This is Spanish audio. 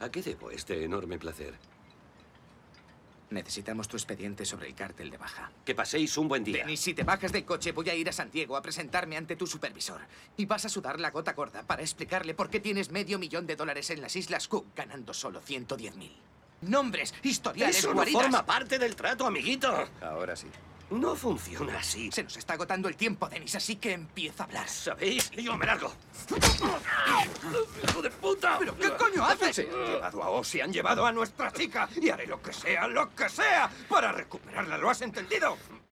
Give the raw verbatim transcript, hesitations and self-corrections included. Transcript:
¿A qué debo este enorme placer? Necesitamos tu expediente sobre el cártel de Baja. Que paséis un buen día. Denis, si te bajas del coche, voy a ir a San Diego a presentarme ante tu supervisor. Y vas a sudar la gota gorda para explicarle por qué tienes medio millón de dólares en las Islas Cook, ganando solo ciento diez mil. Nombres, historiales, Eso no guaridas. forma parte del trato, amiguito. Ahora sí. No funciona así. Se nos está agotando el tiempo, Denis, así que empieza a hablar. ¿Sabéis? Yo me largo. ¡Hijo de puta! ¿Pero qué coño haces? Se han llevado a Oz y han llevado a nuestra chica. Y haré lo que sea, lo que sea, para recuperarla. ¿Lo has entendido?